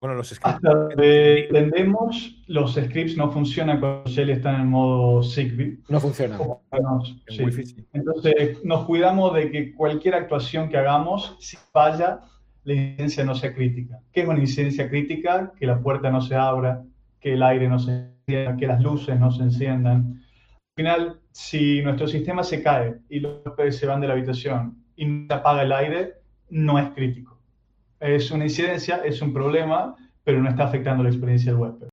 Bueno, los scripts Hasta también tienen donde peligro. entendemos, los scripts no funcionan cuando Shell está en el modo Zigbee. No funcionan. O por lo menos, En sí. Wi-Fi sí. Entonces, nos cuidamos de que cualquier actuación que hagamos, si falla, la incidencia no sea crítica. ¿Qué es una incidencia crítica? Que la puerta no se abra, que el aire no se encienda, que las luces no se enciendan. Al final, si nuestro sistema se cae y los huéspedes se van de la habitación y no se apaga el aire, no es crítico. Es una incidencia, es un problema, pero no está afectando la experiencia del huésped.